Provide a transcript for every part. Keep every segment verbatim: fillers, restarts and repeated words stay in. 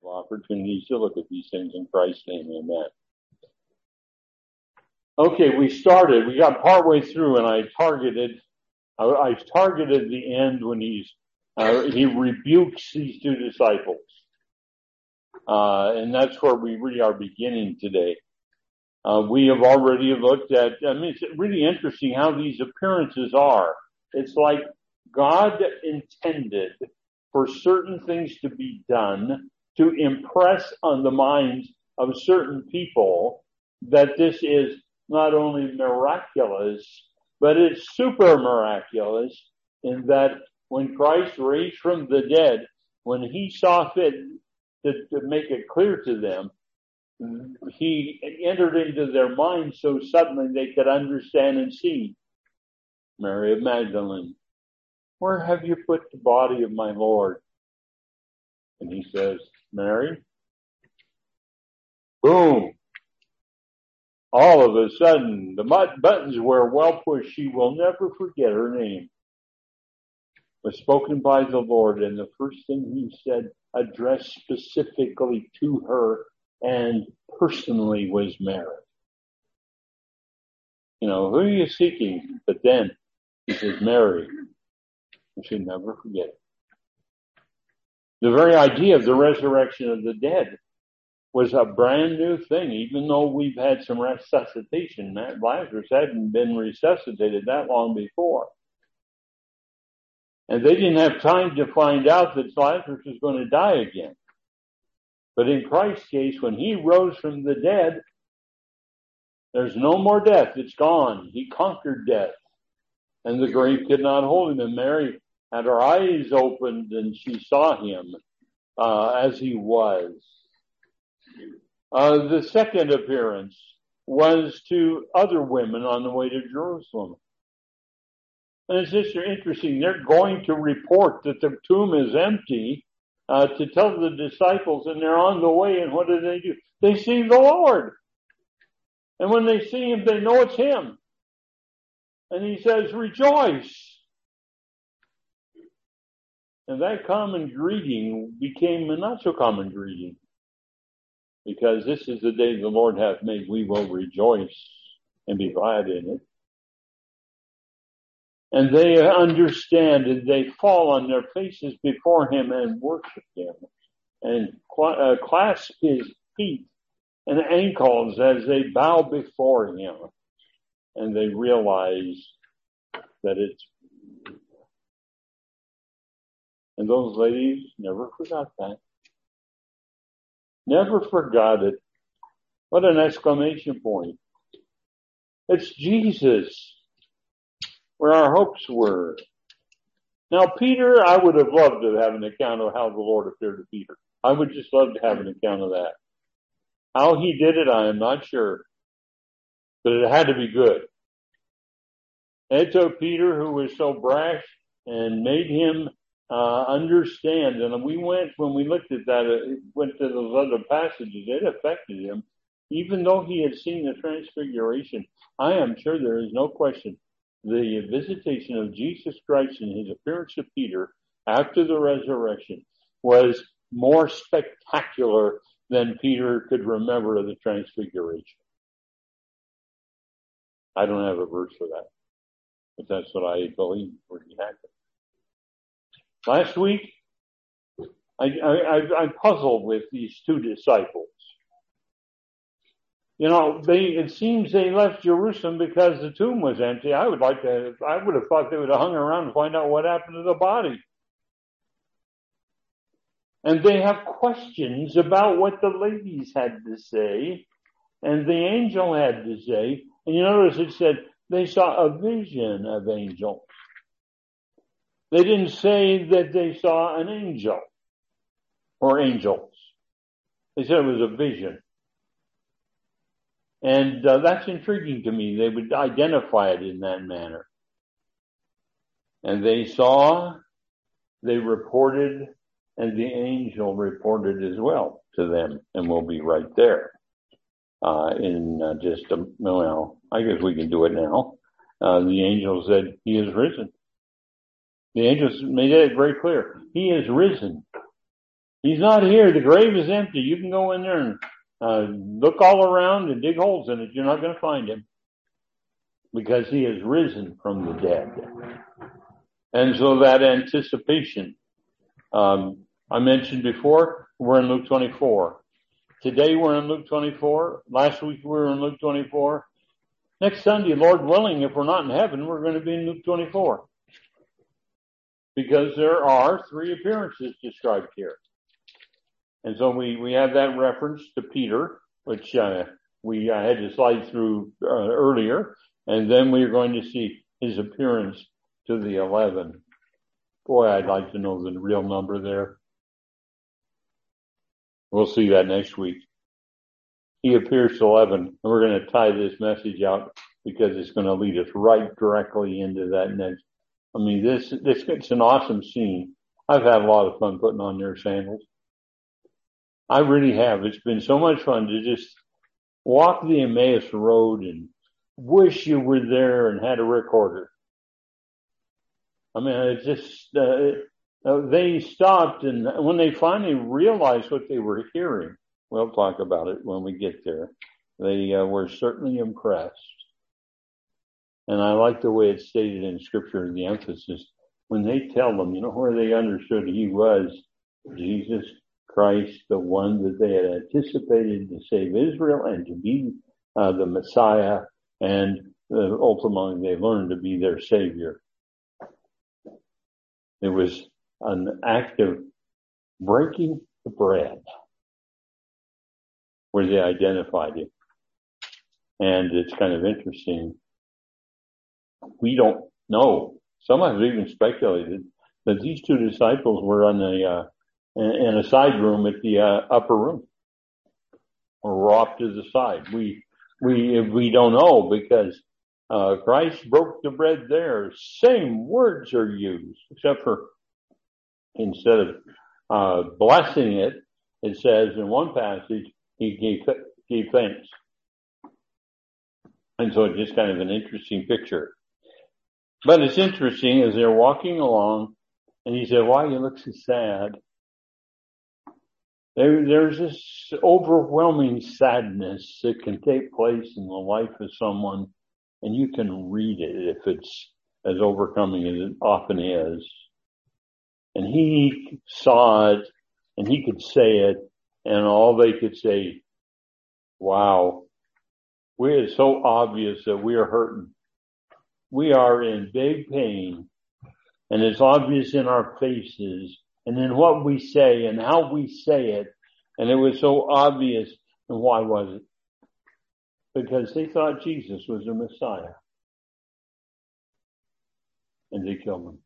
opportunities to look at these things in Christ's name. Amen. Okay, we started. We got partway through, and I targeted. I, I targeted the end when he's uh, he rebukes these two disciples, uh, and that's where we really are beginning today. Uh, we have already looked at. I mean, it's really interesting how these appearances are. It's like God intended for certain things to be done to impress on the minds of certain people that this is not only miraculous, but it's super miraculous in that when Christ raised from the dead, when he saw fit to, to make it clear to them, he entered into their minds so suddenly they could understand and see. Mary of Magdalene, where have you put the body of my Lord? And he says, Mary. Boom. All of a sudden, the buttons were well pushed. She will never forget her name. Was spoken by the Lord, and the first thing he said, addressed specifically to her and personally, was Mary. You know, who are you seeking? But then he says, Mary. You should never forget it. The very idea of the resurrection of the dead was a brand new thing, even though we've had some resuscitation. Lazarus hadn't been resuscitated that long before. And they didn't have time to find out that Lazarus was going to die again. But in Christ's case, when he rose from the dead, there's no more death. It's gone. He conquered death. And the grave could not hold him. And Mary had her eyes opened and she saw him uh, as he was. Uh, the second appearance was to other women on the way to Jerusalem. And it's just interesting. They're going to report that the tomb is empty uh, to tell the disciples, and they're on the way. And what do they do? They see the Lord. And when they see him, they know it's him. And he says, rejoice. And that common greeting became a not so common greeting. Because this is the day the Lord hath made, we will rejoice and be glad in it. And they understand and they fall on their faces before him and worship him. And cl- uh, clasp his feet and ankles as they bow before him. And they realize that it's... And those ladies never forgot that. Never forgot it. What an exclamation point. It's Jesus, where our hopes were. Now, Peter, I would have loved to have an account of how the Lord appeared to Peter. I would just love to have an account of that. How he did it, I am not sure. But it had to be good. And it took Peter, who was so brash, and made him Uh, understand, and we went, when we looked at that, uh, went to those other passages, it affected him, even though he had seen the transfiguration. I am sure there is no question the visitation of Jesus Christ and his appearance to Peter after the resurrection was more spectacular than Peter could remember of the transfiguration. I don't have a verse for that, but that's what I believe really happened. Last week, I, I, I puzzled with these two disciples. You know, they, it seems they left Jerusalem because the tomb was empty. I would like to, I would have thought they would have hung around and find out what happened to the body. And they have questions about what the ladies had to say and the angel had to say. And you notice it said they saw a vision of angels. They didn't say that they saw an angel or angels. They said it was a vision. And uh, that's intriguing to me. They would identify it in that manner. And they saw, they reported, and the angel reported as well to them. And we'll be right there uh, in uh, just a, well, I guess we can do it now. Uh, the angel said, he is risen. The angels made it very clear. He is risen. He's not here. The grave is empty. You can go in there and uh, look all around and dig holes in it. You're not going to find him because he has risen from the dead. And so that anticipation, um, I mentioned before, we're in Luke twenty-four. Today we're in Luke twenty-four. Last week we were in Luke twenty-four. Next Sunday, Lord willing, if we're not in heaven, we're going to be in Luke twenty-four. Because there are three appearances described here. And so we, we have that reference to Peter, which uh, we uh, had to slide through uh, earlier. And then we're going to see his appearance to the eleven. Boy, I'd like to know the real number there. We'll see that next week. He appears to eleven, and we're going to tie this message out because it's going to lead us right directly into that next. I mean, this, this, it's an awesome scene. I've had a lot of fun putting on their sandals. I really have. It's been so much fun to just walk the Emmaus Road and wish you were there and had a recorder. I mean, it's just, uh, they stopped, and when they finally realized what they were hearing, we'll talk about it when we get there, they uh, were certainly impressed. And I like the way it's stated in Scripture, the emphasis. When they tell them, you know, where they understood he was, Jesus Christ, the one that they had anticipated to save Israel and to be uh, the Messiah, and uh, ultimately they learned to be their Savior. It was an act of breaking the bread where they identified him. And it's kind of interesting. We don't know. Some have even speculated that these two disciples were on a, uh, in a side room at the uh, upper room, or were off to the side. We, we, we don't know because uh, Christ broke the bread there. Same words are used, except for instead of uh, blessing it, it says in one passage, he gave, gave thanks. And so it's just kind of an interesting picture. But it's interesting as they're walking along, and he said, why you look so sad? There, there's this overwhelming sadness that can take place in the life of someone, and you can read it if it's as overcoming as it often is. And he saw it, and he could say it, and all they could say, wow, we, it's so obvious that we are hurting. We are in big pain, and it's obvious in our faces and in what we say and how we say it. And it was so obvious. And why was it? Because they thought Jesus was the Messiah. And they killed him.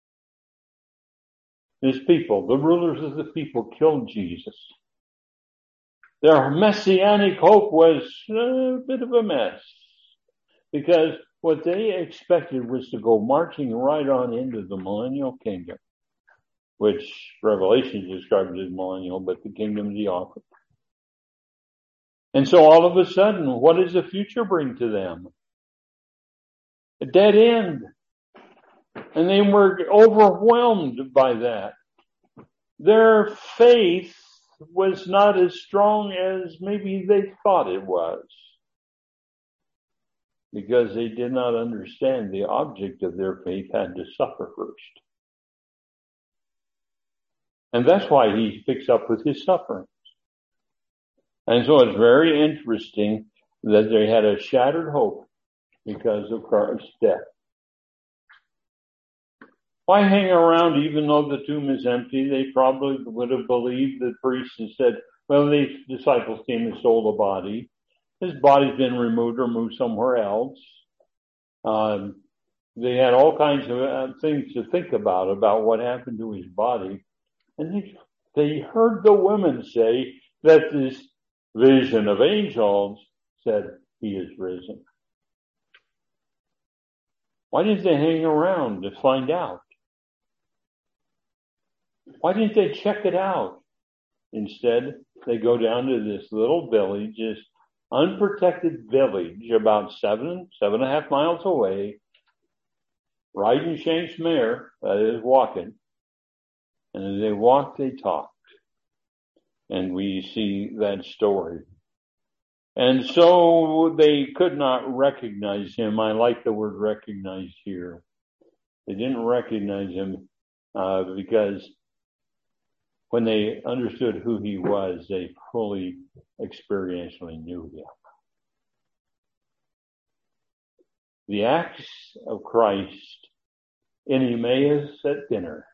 His people, the rulers of the people, killed Jesus. Their messianic hope was a bit of a mess. Because what they expected was to go marching right on into the millennial kingdom, which Revelation describes as millennial, but the kingdom is the offer. And so all of a sudden, what does the future bring to them? A dead end. And they were overwhelmed by that. Their faith was not as strong as maybe they thought it was, because they did not understand the object of their faith had to suffer first. And that's why he picks up with his sufferings. And so it's very interesting that they had a shattered hope because of Christ's death. Why hang around even though the tomb is empty? They probably would have believed the priests and said, well, these disciples came and stole the body. His body's been removed or moved somewhere else. Um, they had all kinds of uh, things to think about, about what happened to his body. And they, they heard the women say that this vision of angels said he is risen. Why didn't they hang around to find out? Why didn't they check it out? Instead, they go down to this little village, this unprotected village, about seven, seven and a half miles away, riding Shank's mare, that is walking. And as they walked, they talked. And we see that story. And so they could not recognize him. I like the word recognize here. They didn't recognize him uh, because when they understood who he was, they fully experientially knew him. The acts of Christ in Emmaus at dinner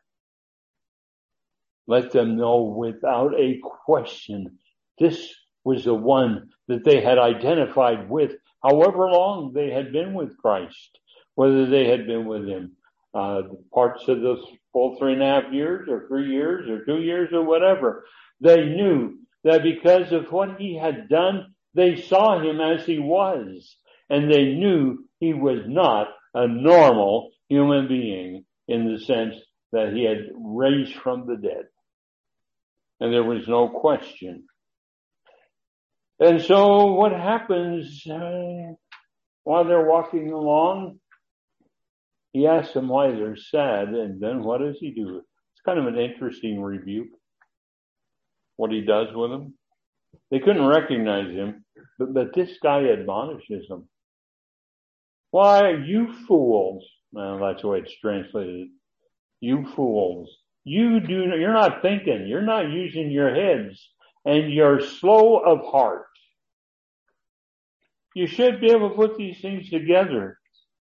let them know without a question this was the one that they had identified with, however long they had been with Christ, whether they had been with him uh, parts of the full three and a half years or three years or two years or whatever. They knew that because of what he had done, they saw him as he was, and they knew he was not a normal human being in the sense that he had raised from the dead. And there was no question. And so what happens uh, while they're walking along? He asks them why they're sad, and then what does he do? It's kind of an interesting rebuke, what he does with them. They couldn't recognize him, but, but this guy admonishes them. Why, you fools. Well, that's the way it's translated. You fools. You do, you're not thinking. You're not using your heads. And you're slow of heart. You should be able to put these things together.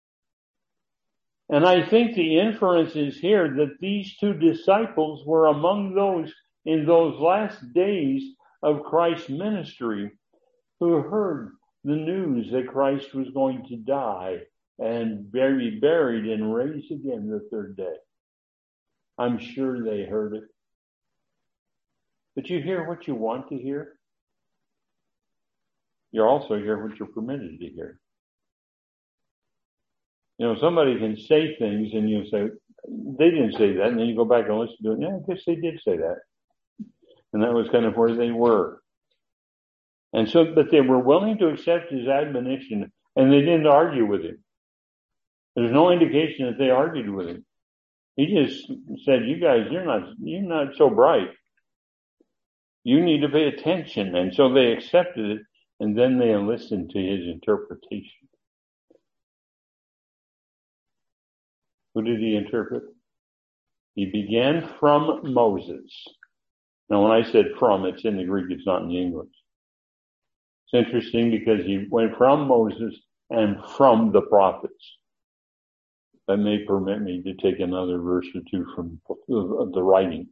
And I think the inference is here that these two disciples were among those in those last days of Christ's ministry who heard the news that Christ was going to die and be buried and raised again the third day. I'm sure they heard it. But you hear what you want to hear. You also hear what you're permitted to hear. You know, somebody can say things and you say, they didn't say that. And then you go back and listen to it. Yeah, I guess they did say that. And that was kind of where they were. And so, but they were willing to accept his admonition, and they didn't argue with him. There's no indication that they argued with him. He just said, you guys, you're not, you're not so bright. You need to pay attention. And so they accepted it, and then they listened to his interpretation. Who did he interpret? He began from Moses. Now, when I said from, it's in the Greek, it's not in the English. It's interesting because he went from Moses and from the prophets. That may permit me to take another verse or two from the writings.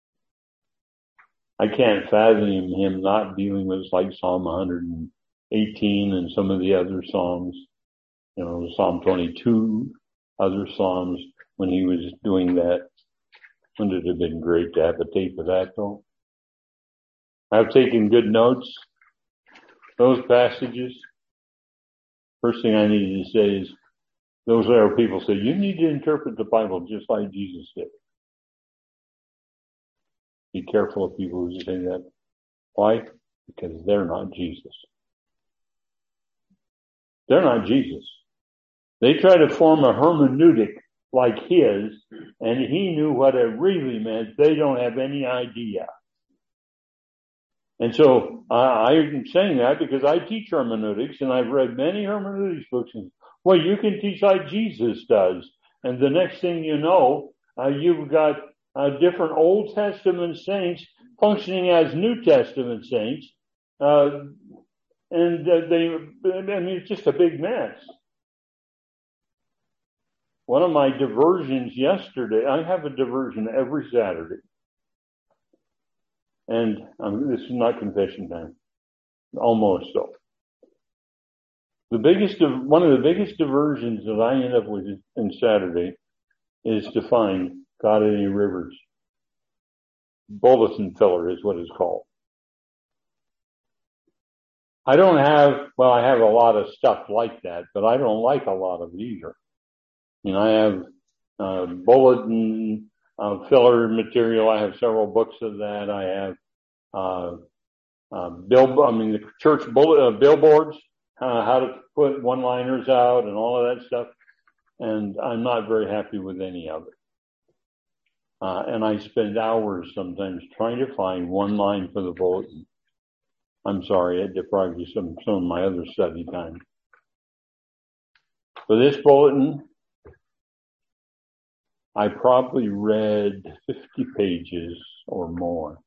I can't fathom him not dealing with like Psalm one eighteen and some of the other Psalms, you know, Psalm twenty-two, other Psalms when he was doing that. Wouldn't it have been great to have a tape of that though? I've taken good notes. Those passages. First thing I needed to say is, those are people say, you need to interpret the Bible just like Jesus did. Be careful of people who say that. Why? Because they're not Jesus. They're not Jesus. They try to form a hermeneutic like his, and he knew what it really meant. They don't have any idea. And so uh, I'm saying that because I teach hermeneutics, and I've read many hermeneutics books. And, well, you can teach like Jesus does. And the next thing you know, uh, you've got uh, different Old Testament saints functioning as New Testament saints. Uh, and uh, they, I mean, it's just a big mess. One of my diversions yesterday, I have a diversion every Saturday. And um, this is not confession time. Almost so. The biggest, one of the biggest diversions that I end up with in Saturday is to find God in any rivers. Bulletin filler is what it's called. I don't have, well, I have a lot of stuff like that, but I don't like a lot of it either. You know, I have uh, bulletin uh, filler material. I have several books of that. I have uh, uh, bill, I mean, the church bullet, uh, billboards, uh, how to put one-liners out and all of that stuff. And I'm not very happy with any of it. Uh, and I spend hours sometimes trying to find one line for the bulletin. I'm sorry, it deprived you some, some of my other study time. For this bulletin, I probably read fifty pages or more.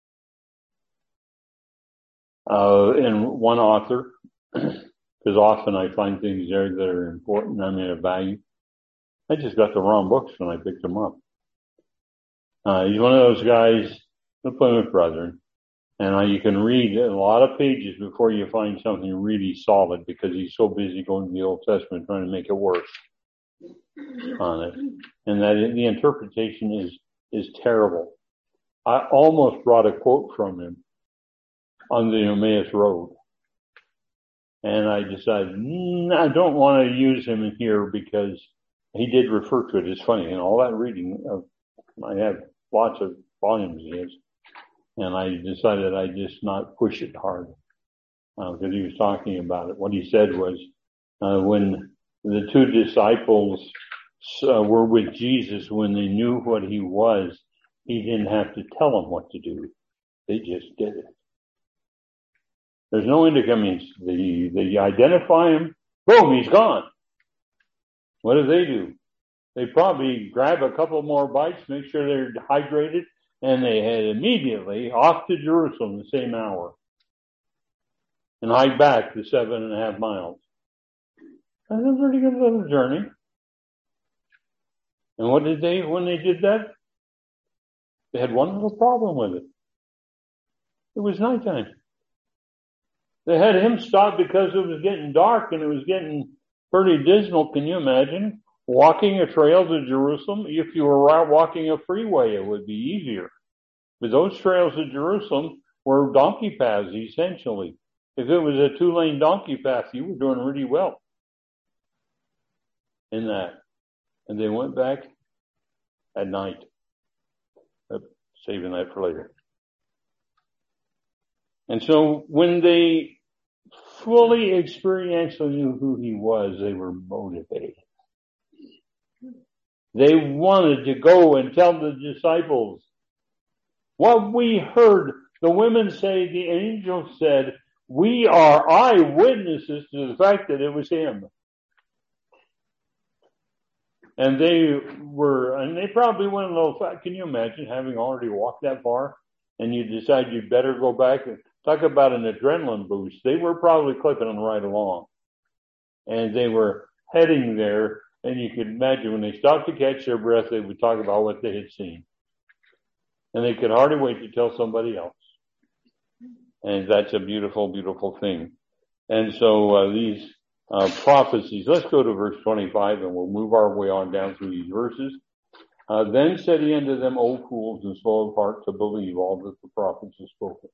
Uh, and one author, because often I find things there that are important, I'm in a value. I just got the wrong books when I picked them up. Uh, he's one of those guys, the Plymouth Brethren, and uh, you can read a lot of pages before you find something really solid because he's so busy going to the Old Testament trying to make it work on it. And that the interpretation is, is terrible. I almost brought a quote from him on the Emmaus Road. And I decided, mm, I don't want to use him in here because he did refer to it. It's funny, and all that reading, uh, I have lots of volumes he has. And I decided I'd just not push it hard because uh, he was talking about it. What he said was uh, when the two disciples uh, were with Jesus, when they knew what he was, he didn't have to tell them what to do. They just did it. There's no indication. They, they identify him. Boom, he's gone. What do they do? They probably grab a couple more bites, make sure they're hydrated, and they head immediately off to Jerusalem the same hour and hike back the seven and a half miles. That's a pretty good little journey. And what did they, when they did that? They had one little problem with it. It was nighttime. They had him stop because it was getting dark and it was getting pretty dismal. Can you imagine walking a trail to Jerusalem? If you were walking a freeway, it would be easier. But those trails to Jerusalem were donkey paths, essentially. If it was a two-lane donkey path, you were doing really well in that. And they went back at night. Saving that for later. And so when they fully experientially knew who he was, they were motivated. They wanted to go and tell the disciples what we heard. The women say, the angel said, we are eyewitnesses to the fact that it was him. And they were, and they probably went a little fast. Can you imagine having already walked that far and you decide you'd better go back and talk about an adrenaline boost? They were probably clipping them right along. And they were heading there, and you could imagine when they stopped to catch their breath, they would talk about what they had seen. And they could hardly wait to tell somebody else. And that's a beautiful, beautiful thing. And so uh, these uh, prophecies, let's go to verse twenty-five, and we'll move our way on down through these verses. Uh, then said he unto them, O fools, and slow of heart to believe all that the prophets have spoken.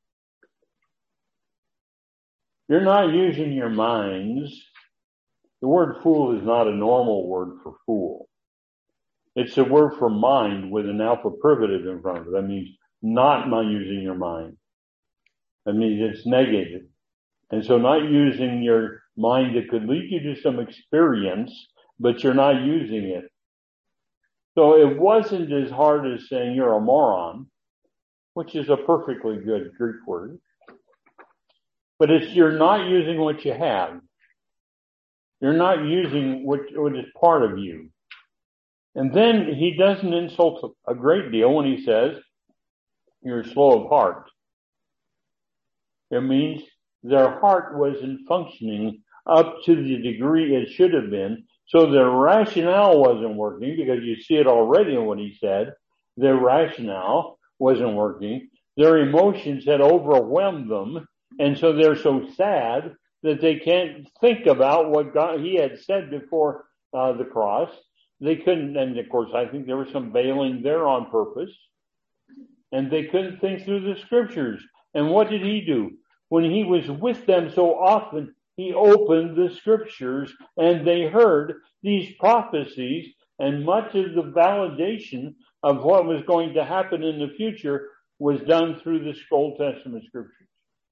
You're not using your minds. The word fool is not a normal word for fool. It's a word for mind with an alpha privative in front of it. That means not not using your mind. That means it's negative. And so not using your mind that could lead you to some experience, but you're not using it. So it wasn't as hard as saying you're a moron, which is a perfectly good Greek word. But it's you're not using what you have. You're not using what, what is part of you. And then he doesn't insult a great deal when he says you're slow of heart. It means their heart wasn't functioning up to the degree it should have been. So their rationale wasn't working, because you see it already in what he said. Their rationale wasn't working. Their emotions had overwhelmed them. And so they're so sad that they can't think about what God, he had said before uh, the cross. They couldn't, and of course I think there was some veiling there on purpose. And they couldn't think through the scriptures. And what did he do? When he was with them so often, he opened the scriptures and they heard these prophecies, and much of the validation of what was going to happen in the future was done through the Old Testament scriptures.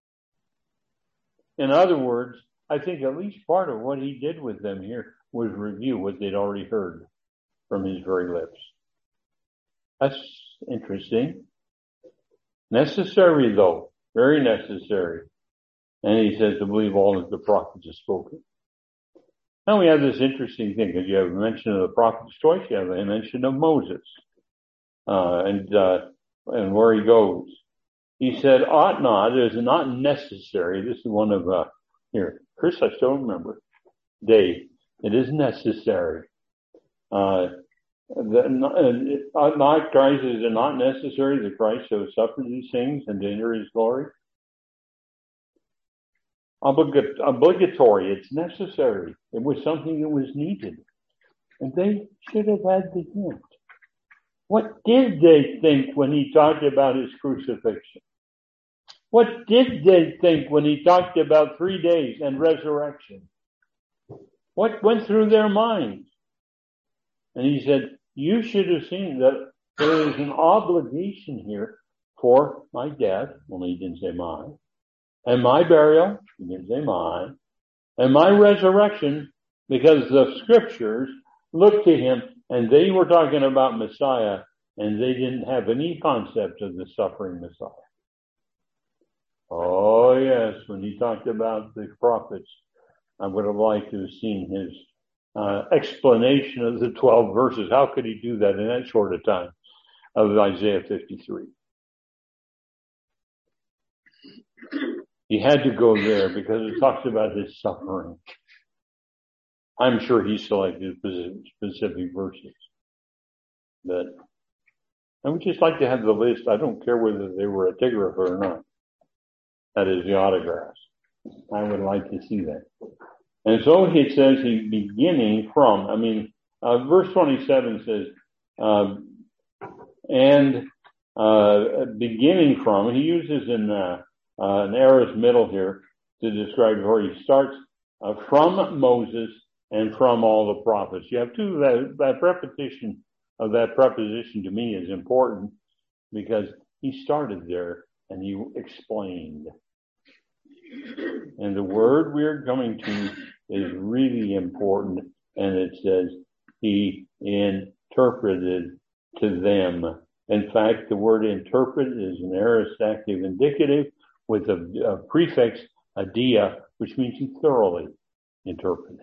In other words, I think at least part of what he did with them here was review what they'd already heard from his very lips. That's interesting. Necessary, though. Very necessary. And he says to believe all that the prophets have spoken. Now we have this interesting thing, because you have a mention of the prophets twice, you have a mention of Moses, uh, and, uh, and where he goes. He said, ought not, it is not necessary. This is one of, uh, here, Chris, I still remember. Dave, it is necessary. Uh, the, uh, not Christ, is it not necessary that Christ should suffer these things and to enter his glory? Obligat- obligatory, it's necessary. It was something that was needed. And they should have had the hint. What did they think when he talked about his crucifixion? What did they think when he talked about three days and resurrection? What went through their minds? And he said, you should have seen that there is an obligation here for my death, only he didn't say mine, and my burial, he didn't say mine, and my resurrection, because the scriptures looked to him, and they were talking about Messiah, and they didn't have any concept of the suffering Messiah. Oh yes, when he talked about the prophets, I would have liked to have seen his uh, explanation of the twelve verses. How could he do that in that short a time of Isaiah fifty-three? He had to go there because it talks about his suffering. I'm sure he selected specific verses. But I would just like to have the list. I don't care whether they were autographed or not. That is the autographs. I would like to see that. And so it says he's beginning from, I mean, uh, verse twenty-seven says, uh, and uh, beginning from, he uses in uh, uh, an aorist middle here to describe where he starts uh, from Moses and from all the prophets. You have two, that, that repetition of that preposition to me is important because he started there and he explained. And the word we're coming to is really important, and it says he interpreted to them. In fact, the word interpret is an aorist active indicative with a, a prefix, adia, which means he thoroughly interpreted.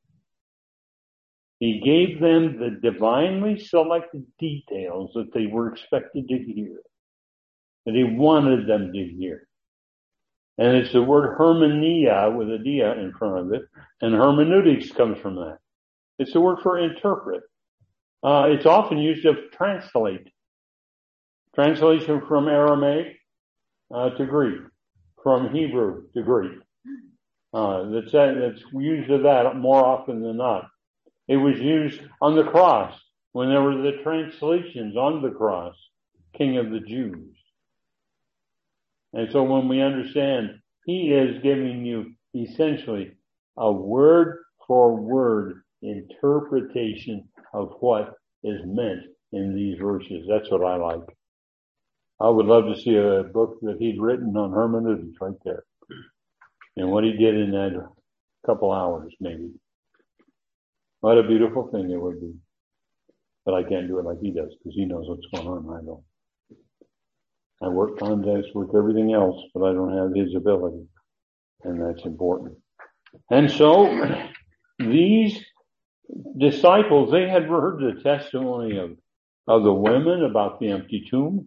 He gave them the divinely selected details that they were expected to hear, that he wanted them to hear. And it's the word hermeneia with a dia in front of it, and hermeneutics comes from that. It's the word for interpret. Uh, it's often used of translate. Translation from Aramaic uh, to Greek, from Hebrew to Greek. Uh, that's, that's used of that more often than not. It was used on the cross when there were the translations on the cross, King of the Jews. And so when we understand, he is giving you essentially a word for word interpretation of what is meant in these verses. That's what I like. I would love to see a book that he'd written on hermeneutics right there. And what he did in that couple hours, maybe. What a beautiful thing it would be. But I can't do it like he does because he knows what's going on. I don't. I work contests with everything else, but I don't have his ability. And that's important. And so these disciples, they had heard the testimony of, of the women about the empty tomb.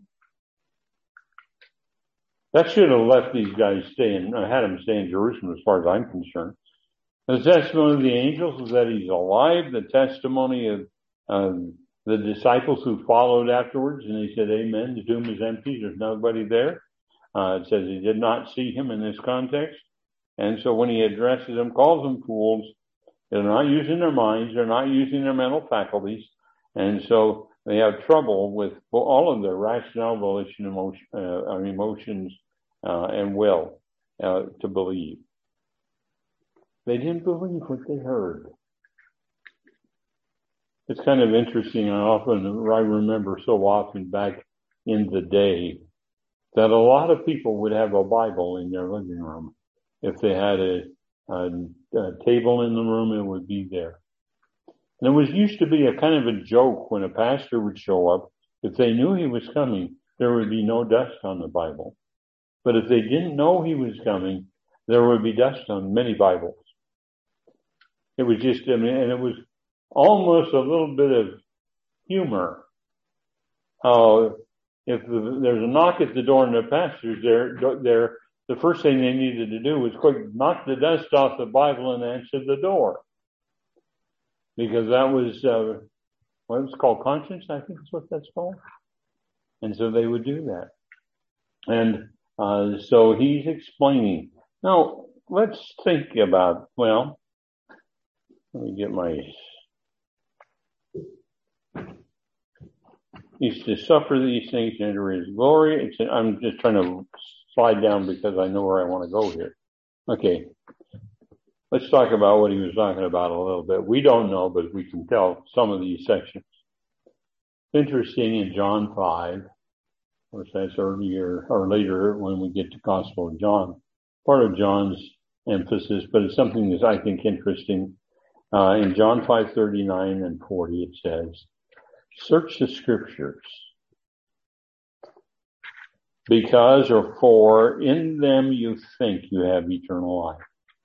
That should have left these guys staying, I had them stay in Jerusalem as far as I'm concerned. The testimony of the angels is that he's alive. The testimony of um, the disciples who followed afterwards, and he said, amen, the tomb is empty, there's nobody there. Uh, it says he did not see him in this context. And so when he addresses them, calls them fools, they're not using their minds, they're not using their mental faculties, and so they have trouble with all of their rationale, volition, emotion, uh, emotions, uh, and will uh, to believe. They didn't believe what they heard. It's kind of interesting. I often, I remember so often back in the day that a lot of people would have a Bible in their living room. If they had a, a, a table in the room, it would be there. And it was used to be a kind of a joke when a pastor would show up If they knew he was coming, there would be no dust on the Bible. But if they didn't know he was coming, there would be dust on many Bibles. It was just, I mean, and it was almost a little bit of humor. Uh, if the, there's a knock at the door and the pastor's there, there, the first thing they needed to do was quick knock the dust off the Bible and answer the door. Because that was, uh, what it's called, conscience, I think is what that's called. And so they would do that. And, uh, so he's explaining. Now, let's think about, well, let me get my, he's to suffer these things and enter his glory. It's, I'm just trying to slide down because I know where I want to go here. Okay. Let's talk about what he was talking about a little bit. We don't know, but we can tell some of these sections. Interesting in John five, of course that's earlier or later when we get to Gospel of John. Part of John's emphasis, but it's something that I think interesting. Uh, in John five thirty-nine and forty, it says, search the scriptures because or for in them you think you have eternal life.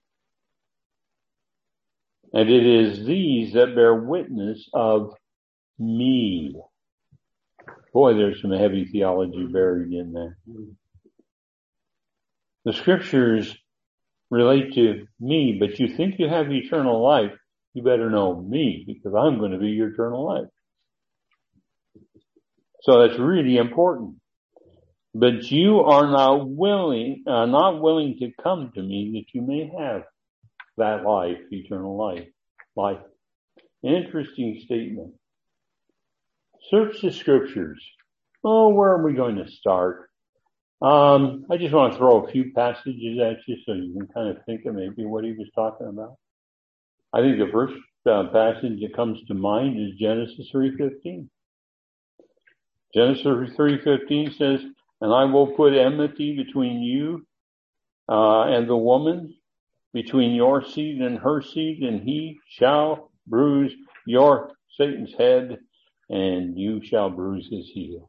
And it is these that bear witness of me. Boy, there's some heavy theology buried in there. The scriptures relate to me, but you think you have eternal life, you better know me because I'm going to be your eternal life. So that's really important. But you are not willing, uh, not willing to come to me that you may have that life, eternal life, life. Interesting statement. Search the scriptures. Oh, where are we going to start? Um, I just want to throw a few passages at you so you can kind of think of maybe what he was talking about. I think the first uh, passage that comes to mind is Genesis three fifteen. Genesis three fifteen says, and I will put enmity between you uh, and the woman, between your seed and her seed, and he shall bruise your, Satan's head, and you shall bruise his heel.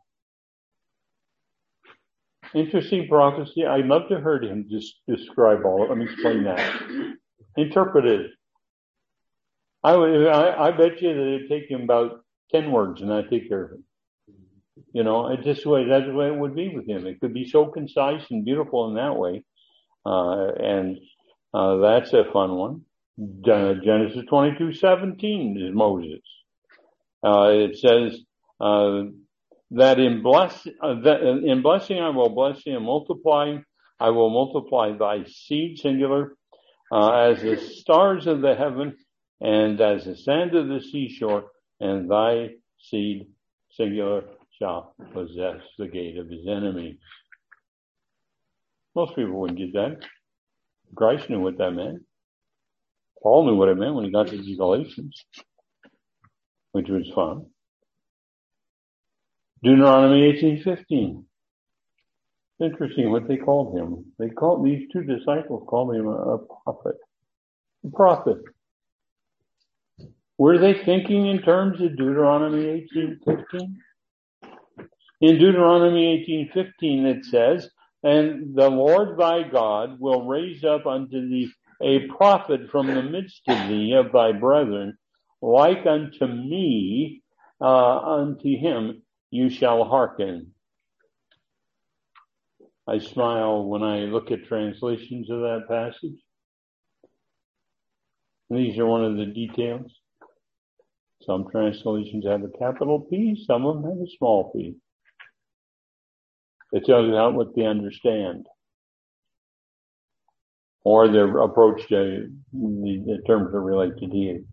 Interesting prophecy. I'd love to hear him just describe all of it. Let me explain that. Interpret it. I, would, I, I bet you that it'd take him about ten words and I'd take care of it. You know, it's just the way, that's the way it would be with him. It could be so concise and beautiful in that way. Uh, and, uh, that's a fun one. Genesis twenty-two seventeen is Moses. Uh, it says, uh, that in bless, uh, that in blessing I will bless thee, and multiplying I will multiply thy seed, singular, uh, as the stars of the heaven and as the sand of the seashore, and thy seed, singular, shall possess the gate of his enemies. Most people wouldn't get that. Christ knew what that meant. Paul knew what it meant when he got to the Galatians, which was fun. Deuteronomy eighteen fifteen. Interesting what they called him. They called, these two disciples called him a, a prophet. A prophet. Were they thinking in terms of Deuteronomy eighteen fifteen? In Deuteronomy eighteen fifteen it says, and the Lord thy God will raise up unto thee a prophet from the midst of thee of thy brethren, like unto me, uh, unto him you shall hearken. I smile when I look at translations of that passage. These are one of the details. Some translations have a capital P, some of them have a small p. It tells you how what they understand, or their approach to the, the terms that relate to deity.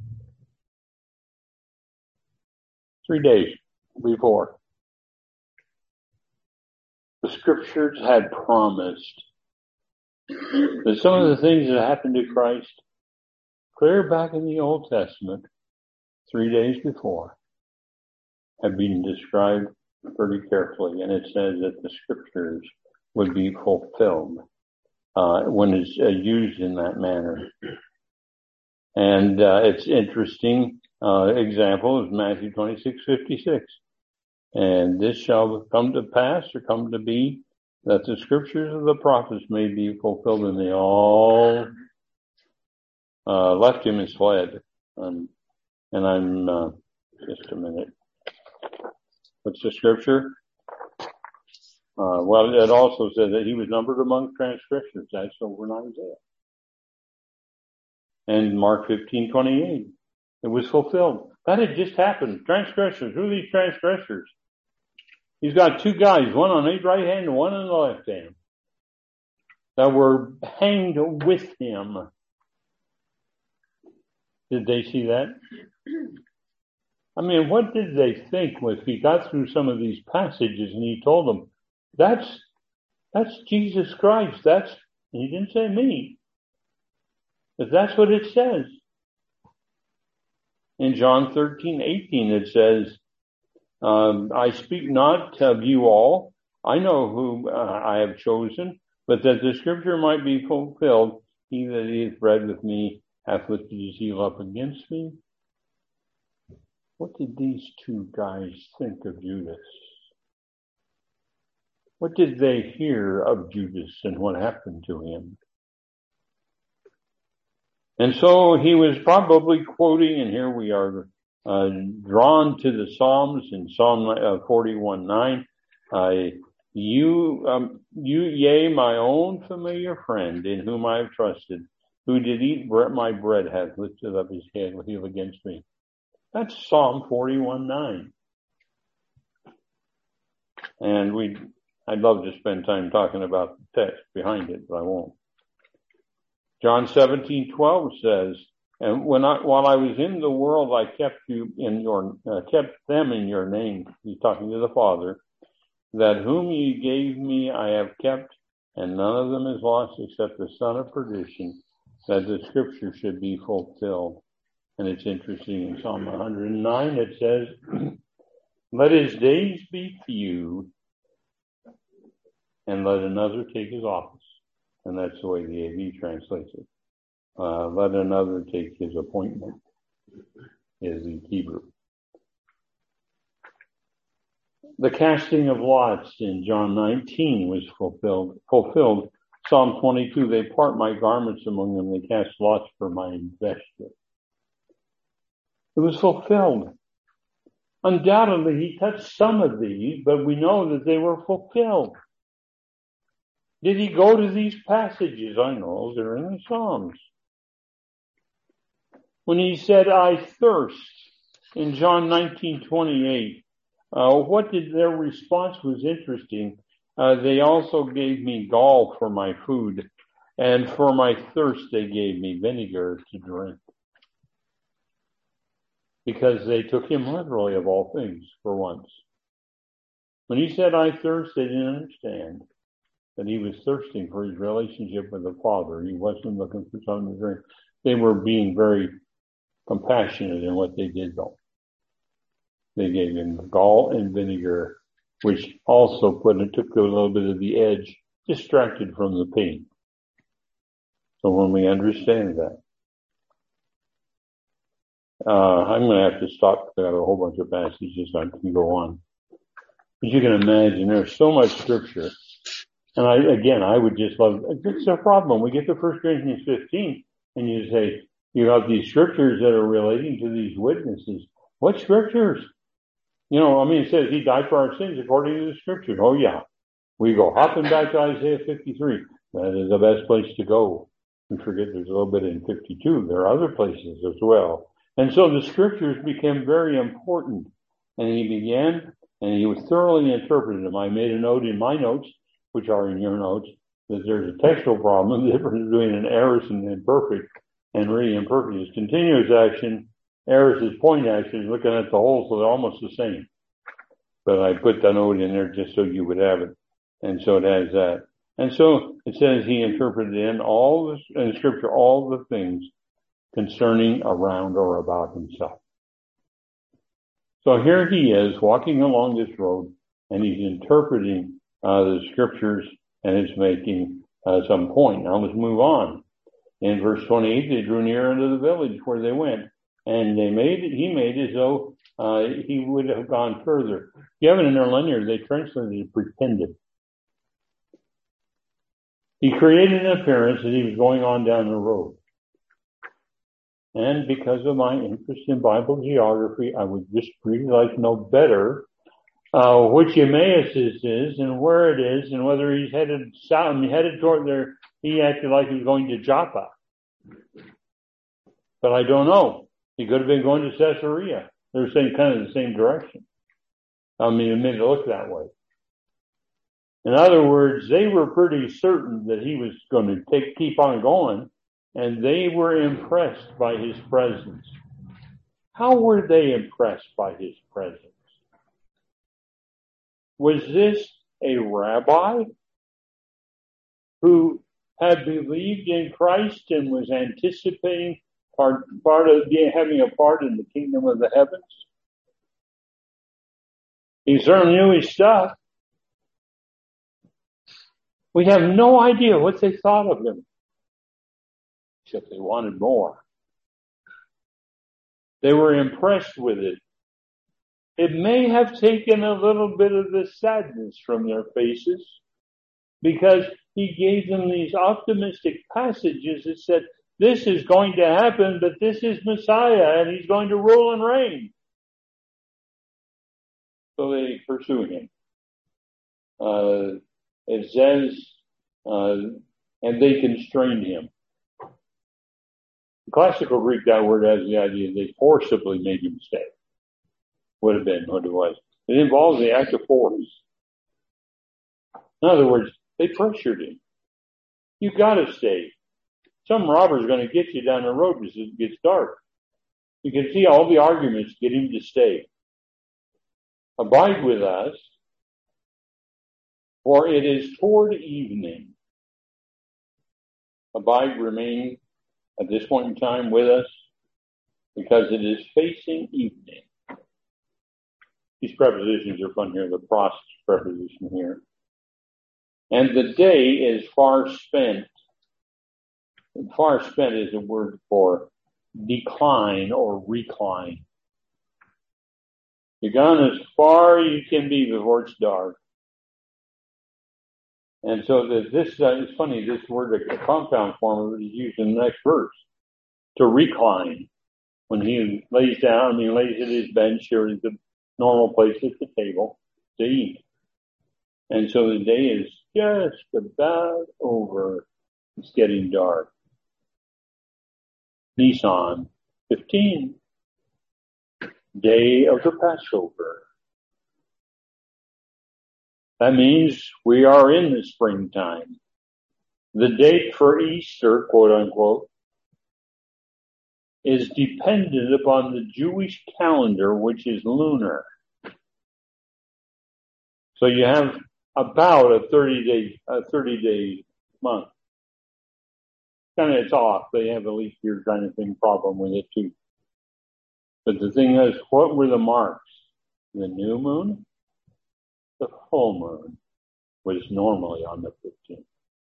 Three days before, the scriptures had promised that some of the things that happened to Christ clear back in the Old Testament, three days before, have been described pretty carefully, and it says that the scriptures would be fulfilled uh, when it's uh, used in that manner. And uh, it's interesting. Uh, example is Matthew twenty-six fifty-six. And this shall come to pass or come to be, that the scriptures of the prophets may be fulfilled. And they all uh, left him and fled. Um, and I'm, uh, just a minute. What's the scripture? Uh, well, it also said that he was numbered among transgressors. That's over in Isaiah. And Mark fifteen twenty-eight. It was fulfilled. That had just happened. Transgressors. Who are these transgressors? He's got two guys, one on his right hand and one on the left hand, that were hanged with him. Did they see that? I mean, what did they think if he got through some of these passages and he told them, that's, that's Jesus Christ. That's, he didn't say me, but that's what it says. In John thirteen eighteen, it says, um, I speak not of you all. I know whom uh, I have chosen, but that the scripture might be fulfilled. He that eateth bread with me hath lifted his heel up against me. What did these two guys think of Judas? What did they hear of Judas and what happened to him? And so he was probably quoting, and here we are uh, drawn to the Psalms in Psalm uh, forty-one nine. Uh, you, um, you, yea, my own familiar friend in whom I have trusted, who did eat my bread, hath lifted up his head with heel against me. That's Psalm forty-one nine. And we, I'd love to spend time talking about the text behind it, but I won't. John seventeen twelve says, and when I, while I was in the world, I kept you in your, uh, kept them in your name. He's talking to the Father, that whom you gave me, I have kept, and none of them is lost except the son of perdition, that the scripture should be fulfilled. And it's interesting, in Psalm one hundred nine, it says, let his days be few, and let another take his office. And that's the way the A V translates it. Uh, let another take his appointment, is the Hebrew. The casting of lots in John nineteen was fulfilled. Fulfilled. Psalm twenty-two, they part my garments among them, they cast lots for my vesture. It was fulfilled. Undoubtedly, he touched some of these, but we know that they were fulfilled. Did he go to these passages? I know they're in the Psalms. When he said, I thirst, in John nineteen twenty-eight, uh, what did their response was interesting. Uh, they also gave me gall for my food, and for my thirst they gave me vinegar to drink. Because they took him literally of all things for once. When he said, I thirst, they didn't understand that he was thirsting for his relationship with the Father. He wasn't looking for something to drink. They were being very compassionate in what they did, though. They gave him gall and vinegar, which also put it took a little bit of the edge, distracted from the pain. So when we understand that, uh, I'm going to have to stop. I got a whole bunch of passages I can go on. But you can imagine there's so much scripture. And I, again, I would just love, it's a problem. We get to First Corinthians fifteen and you say, you have these scriptures that are relating to these witnesses. What scriptures? You know, I mean, it says he died for our sins according to the scriptures. Oh yeah. We go hopping back to Isaiah fifty-three. That is the best place to go. And forget there's a little bit in fifty-two. There are other places as well. And so the scriptures became very important. And he began, and he was thoroughly interpreted them. I made a note in my notes, which are in your notes, that there's a textual problem. The difference between an aorist and imperfect, and really imperfect is continuous action. Aorist is point action, looking at the whole, so they're almost the same. But I put the note in there just so you would have it. And so it has that. And so it says he interpreted in all the, in scripture, all the things concerning around or about himself. So here he is walking along this road and he's interpreting uh, the scriptures and it's making uh, some point. Now let's move on. In verse twenty-eight, they drew near unto the village where they went, and they made he made as though uh, he would have gone further. You have it in interlinear, they translated it pretended. He created an appearance that he was going on down the road. And because of my interest in Bible geography, I would just really like to know better uh, which Emmaus this is and where it is and whether he's headed south and headed toward there. He acted like he was going to Joppa. But I don't know. He could have been going to Caesarea. They were saying kind of the same direction. I mean, it made it look that way. In other words, they were pretty certain that he was going to take, keep on going, and they were impressed by his presence. How were they impressed by his presence? Was this a rabbi who had believed in Christ and was anticipating part, part of being, having a part in the kingdom of the heavens? He certainly knew his stuff. We have no idea what they thought of him, except they wanted more. They were impressed with it. It may have taken a little bit of the sadness from their faces, because he gave them these optimistic passages that said, this is going to happen, but this is Messiah, and he's going to rule and reign. So they pursue him. Uh, It says, uh, and they constrained him. The classical Greek, that word has the idea they forcibly made him stay. Would have been what it was. It involves the act of force. In other words, they pressured him. You gotta stay. Some robber's gonna get you down the road as it gets dark. You can see all the arguments get him to stay. Abide with us, for it is toward evening. Abide, remain at this point in time with us, because it is facing evening. These prepositions are fun here, the pros preposition here. And the day is far spent. And far spent is a word for decline or recline. You're gone as far as you can be before it's dark. And so this, uh, it's funny, this word, a compound form of it is used in the next verse. To recline. When he lays down, he lays at his bench or at the normal place at the table to eat. And so the day is just about over. It's getting dark. Nisan fifteen. Day of the Passover. That means we are in the springtime. The date for Easter, quote unquote, is dependent upon the Jewish calendar, which is lunar. So you have about a thirty day, a thirty day month. Kind of it's off. They have a leap year kind of thing problem with it too. But the thing is, what were the marks? The new moon? The full moon was normally on the fifteenth.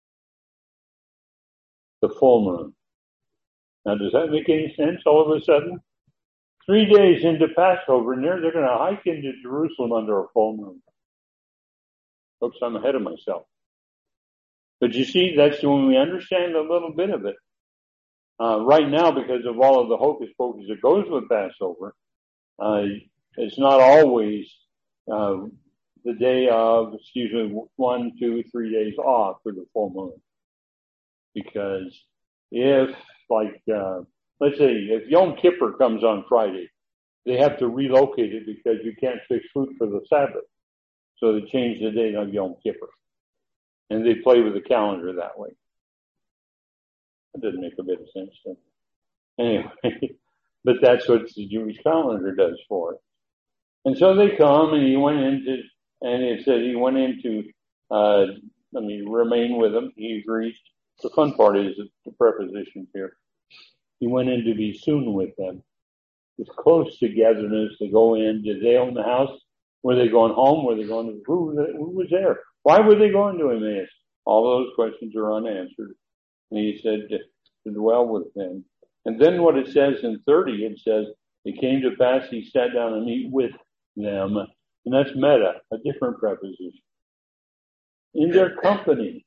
The full moon. Now, does that make any sense all of a sudden? Three days into Passover, and there they're going to hike into Jerusalem under a full moon. Oops, I'm ahead of myself. But you see, that's when we understand a little bit of it. Uh, right now, because of all of the hocus pocus that goes with Passover, uh, it's not always uh, the day of, excuse me, one, two, three days off for the full moon. Because if, like, uh, let's say, if Yom Kippur comes on Friday, they have to relocate it because you can't fix food for the Sabbath. So they change the date of Yom Kippur. And they play with the calendar that way. That doesn't make a bit of sense. So. Anyway, but that's what the Jewish calendar does for it. And so they come, and he went into, and it said he went into, uh, I mean, remain with them. He agrees. The fun part is the prepositions here. He went in to be soon with them. It's close togetherness. They go in. Did they own the house? Were they going home? Were they going to, who, who was there? Why were they going to Emmaus? All those questions are unanswered. And he said to, to dwell with them. And then what it says in thirty, it says, It came to pass he sat down and ate with them. And that's meta, a different preposition. In their company.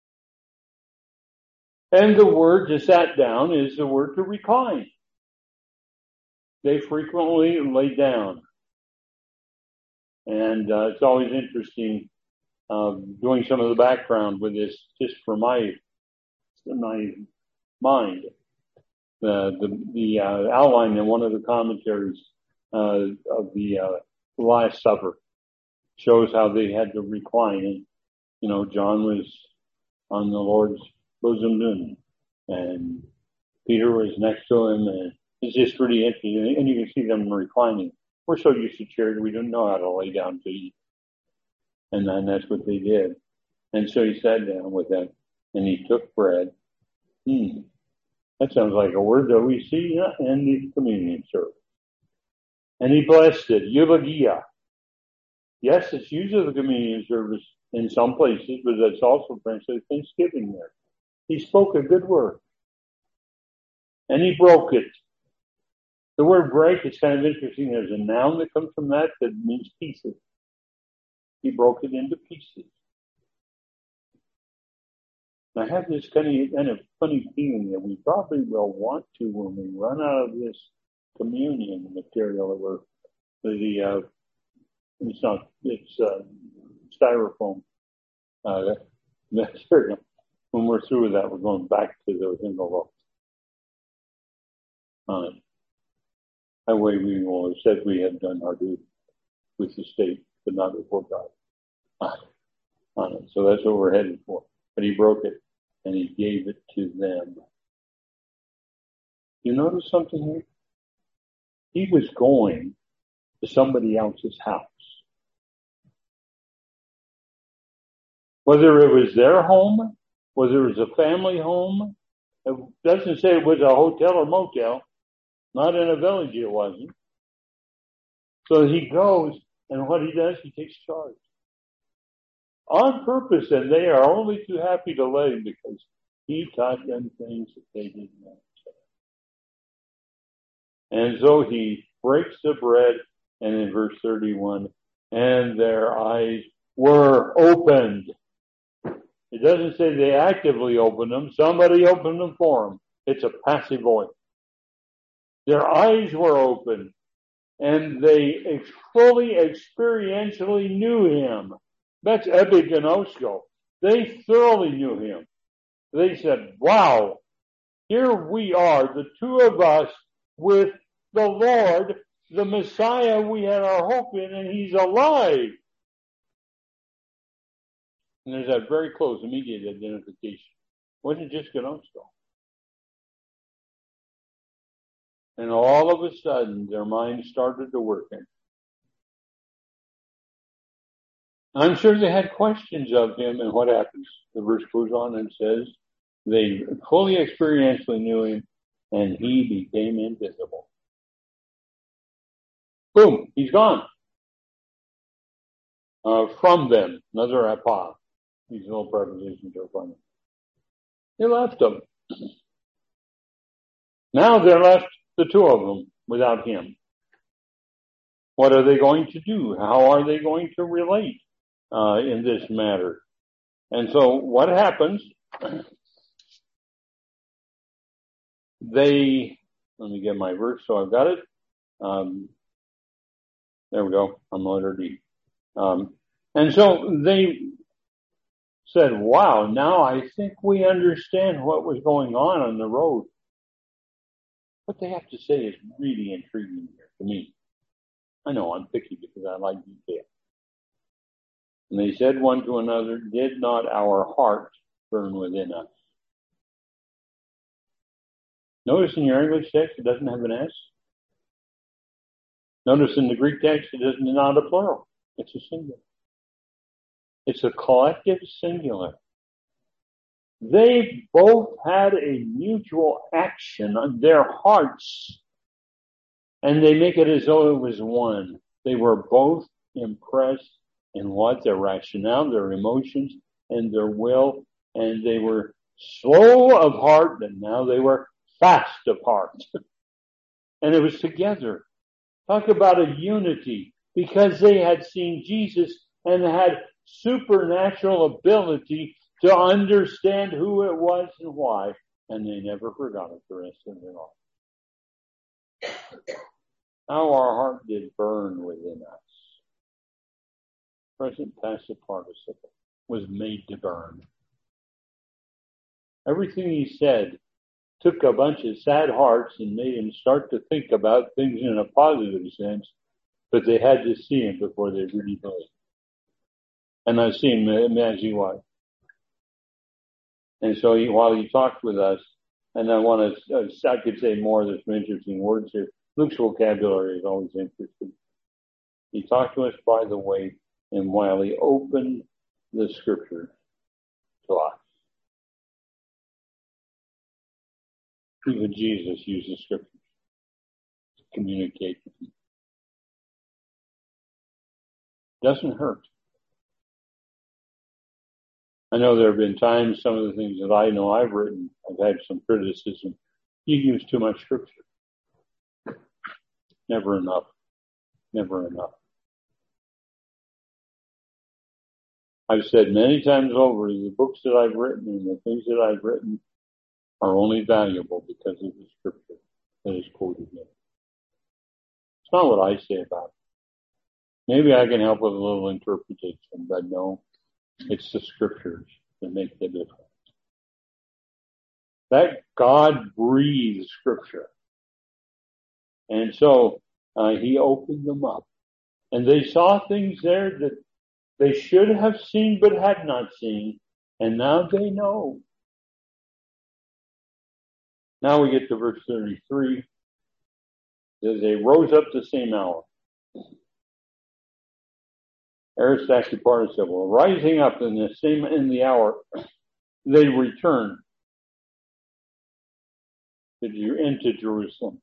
And the word to sat down is the word to recline. They frequently lay down. And uh, it's always interesting uh, doing some of the background with this, just for my, my mind. Uh, the the uh, outline in one of the commentaries uh, of the uh, Last Supper shows how they had to recline. And, you know, John was on the Lord's bosom, and, and Peter was next to him, and it's just really interesting. And you can see them reclining. We're so used to chairs, we don't know how to lay down to eat. And then that's what they did. And so he sat down with them, and he took bread. Hmm. That sounds like a word that we see in the communion service. And he blessed it, eulogia. Yes, it's used in the communion service in some places, but that's also translated Thanksgiving there. He spoke a good word. And he broke it. The word break is kind of interesting. There's a noun that comes from that that means pieces. He broke it into pieces. I have this kind of, kind of funny feeling that we probably will want to, when we run out of this communion material that we're, the, uh, it's not, it's, uh, styrofoam. Uh, material. When we're through with that, we're going back to those envelopes. Uh, that way we will have said we have done our duty with the state, but not before God. Uh, on it. So that's what we're headed for. But he broke it. And he gave it to them. You notice something here? He was going to somebody else's house. Whether it was their home, whether it was a family home, it doesn't say it was a hotel or motel. Not in a village it wasn't. So he goes, and what he does, he takes charge. On purpose, and they are only too happy to let him because he taught them things that they didn't understand. And so he breaks the bread, and in verse thirty-one, and their eyes were opened. It doesn't say they actively opened them. Somebody opened them for them. It's a passive voice. Their eyes were open, and they fully experientially knew him. That's epigenosko. They thoroughly knew him. They said, wow, here we are, the two of us with the Lord, the Messiah we had our hope in, and he's alive. And there's that very close, immediate identification. It wasn't just gnosko. And all of a sudden, their minds started to work. I'm sure they had questions of him, and what happens? The verse goes on and says, they fully experientially knew him, and he became invisible. Boom, he's gone. Uh, from them, another apa. These little prepositions are funny. They left them. Now they're left, the two of them, without him. What are they going to do? How are they going to relate uh, in this matter? And so what happens? They, let me get my verse so I've got it. Um, there we go. I'm letter D. Um, and so they said, wow, now I think we understand what was going on on the road. What they have to say is really intriguing here to me. I know I'm picky because I like detail. And they said one to another, did not our hearts burn within us? Notice in your English text, it doesn't have an S. Notice in the Greek text, it is not a plural. It's a singular. It's a collective singular. They both had a mutual action on their hearts, and they make it as though it was one. They were both impressed in what? Their rationale, their emotions, and their will, and they were slow of heart, and now they were fast of heart. And it was together. Talk about a unity, because they had seen Jesus and had supernatural ability to understand who it was and why, and they never forgot it the rest of their life. How our heart did burn within us. Present passive participle was made to burn. Everything he said took a bunch of sad hearts and made them start to think about things in a positive sense, but they had to see him before they really believed. And I see him as he was. And so he, while he talked with us, and I want to, uh, I could say more, there's some interesting words here. Luke's vocabulary is always interesting. He talked to us by the way, and while he opened the scripture to us. Even Jesus uses scriptures to communicate with him. Doesn't hurt. I know there have been times, some of the things that I know I've written, I've had some criticism. You use too much scripture. Never enough. Never enough. I've said many times over, the books that I've written and the things that I've written are only valuable because of the scripture that is quoted in. It's not what I say about it. Maybe I can help with a little interpretation, but no, it's the scriptures that make the difference. That God breathed scripture. And so uh, he opened them up. And they saw things there that they should have seen but had not seen. And now they know. Now we get to verse thirty-three. It says, they rose up the same hour. Aorist active participle. Rising up in the same, in the hour, they returned to, into Jerusalem.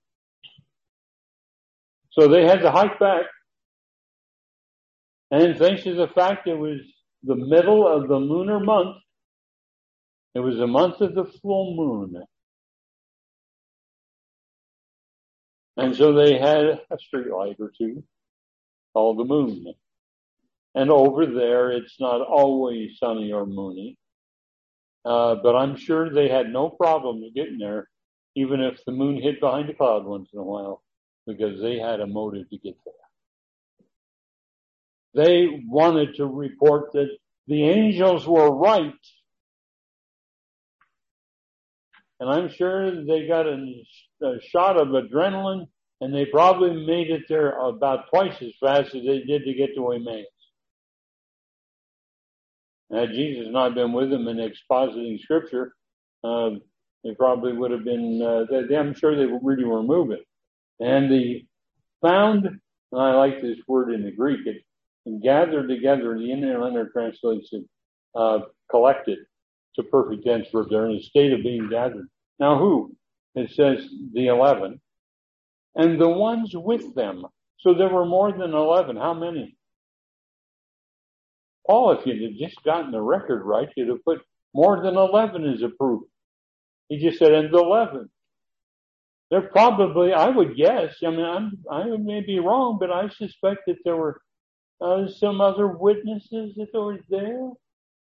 So they had to hike back. And thanks to the fact it was the middle of the lunar month, it was the month of the full moon. And so they had a street light or two called the moon. And over there, it's not always sunny or moony. Uh, but I'm sure they had no problem getting there, even if the moon hid behind a cloud once in a while, because they had a motive to get there. They wanted to report that the angels were right. And I'm sure they got a, a shot of adrenaline, and they probably made it there about twice as fast as they did to get to Emmaus. Had Jesus not been with them in expositing scripture, uh, they probably would have been, uh, they, I'm sure they really were moving. And the found, and I like this word in the Greek, it gathered together, the Indian Leonard translates it, uh, collected. It's a perfect tense verb. They're in a state of being gathered. Now who? It says the eleven. And the ones with them. So there were more than eleven. How many? Paul, if you'd have just gotten the record right, you'd have put more than eleven as a proof. He just said, and the eleven. They're probably, I would guess, I mean, I'm, I may be wrong, but I suspect that there were uh, some other witnesses that were there.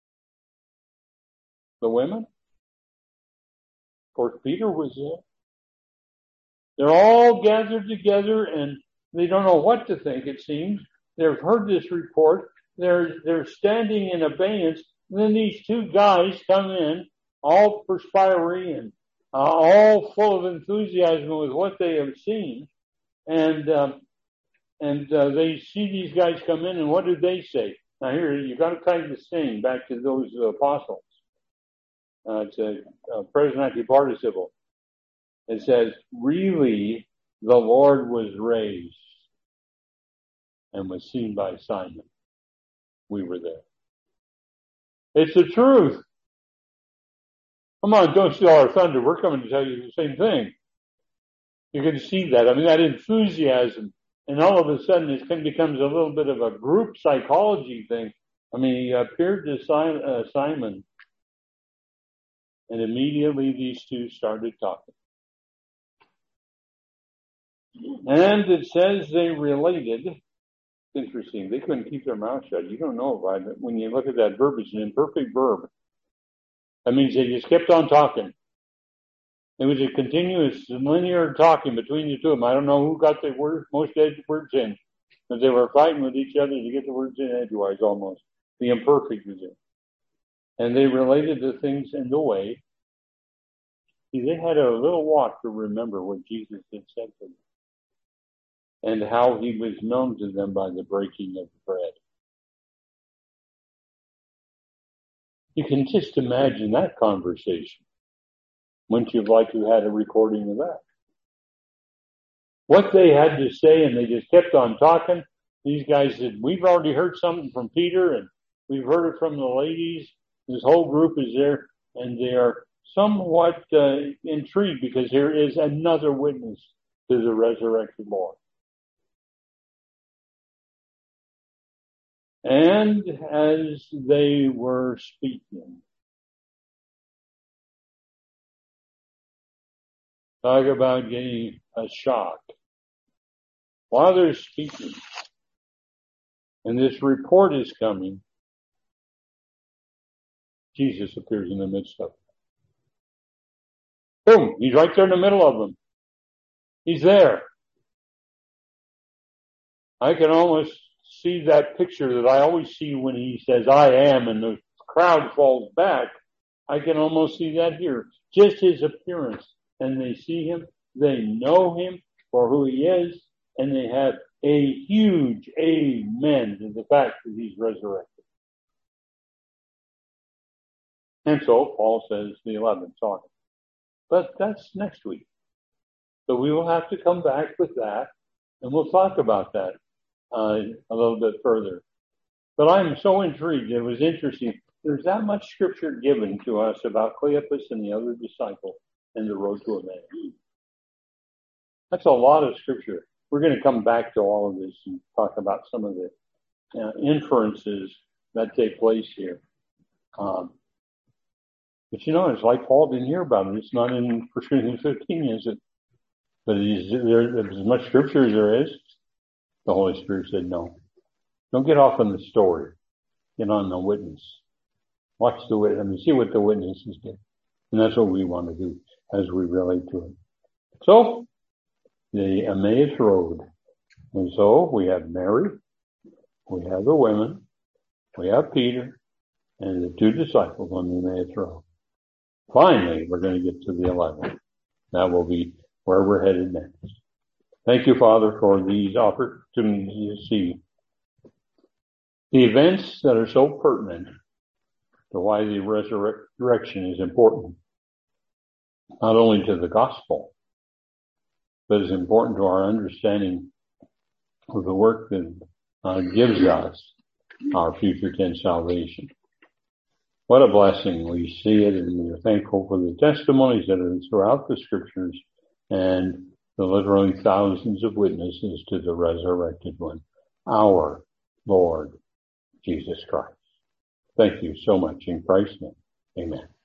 The women. Of course, Peter was there. They're all gathered together and they don't know what to think, it seems. They've heard this report. They're, they're standing in abeyance. And then these two guys come in, all perspiring and uh, all full of enthusiasm with what they have seen. And, um, and, uh, they see these guys come in and what do they say? Now here, you got to tie this thing back to those uh, apostles. Uh, it's a, a present active participle. It says, really, the Lord was raised and was seen by Simon. We were there. It's the truth. Come on, don't steal our thunder. We're coming to tell you the same thing. You can see that. I mean, that enthusiasm. And all of a sudden, it becomes a little bit of a group psychology thing. I mean, he appeared to Simon, and immediately these two started talking. And it says they related. It's interesting. They couldn't keep their mouth shut. You don't know about it. When you look at that verb, it's an imperfect verb. That means they just kept on talking. It was a continuous, linear talking between the two of them. I don't know who got the word, most edge words in, but they were fighting with each other to get the words in edgewise almost. The imperfect was in. And they related the things in the way. See, they had a little watch to remember what Jesus had said to them and how he was known to them by the breaking of the bread. You can just imagine that conversation. Wouldn't you like to have had a recording of that? What they had to say, and they just kept on talking. These guys said, we've already heard something from Peter, and we've heard it from the ladies. This whole group is there, and they are somewhat uh, intrigued because here is another witness to the resurrected Lord. And as they were speaking, talk about getting a shock. While they're speaking, and this report is coming, Jesus appears in the midst of them. Boom! He's right there in the middle of them. He's there. I can almost see that picture that I always see when he says, I am, and the crowd falls back. I can almost see that here. Just his appearance. And they see him, they know him for who he is, and they have a huge amen to the fact that he's resurrected. And so Paul says the eleventh talk. But that's next week. So we will have to come back with that, and we'll talk about that uh, a little bit further. But I'm so intrigued. It was interesting. There's that much scripture given to us about Cleopas and the other disciple and the road to Emmaus. That's a lot of scripture. We're going to come back to all of this and talk about some of the uh, inferences that take place here. Um, but you know, it's like Paul didn't hear about it. It's not in First Corinthians fifteen, is it? But is there as much scripture as there is? The Holy Spirit said no. Don't get off on the story. Get on the witness. Watch the witness. I mean, see what the witnesses did. And that's what we want to do as we relate to it. So, the Emmaus Road. And so, we have Mary, we have the women, we have Peter, and the two disciples on the Emmaus Road. Finally, we're going to get to the eleventh. That will be where we're headed next. Thank you, Father, for these opportunities to see the events that are so pertinent to why the resurrection is important, not only to the gospel, but it's important to our understanding of the work that uh, gives us our future tense salvation. What a blessing. We see it, and we are thankful for the testimonies that are throughout the scriptures and the literally thousands of witnesses to the resurrected one, our Lord Jesus Christ. Thank you so much in Christ's name. Amen.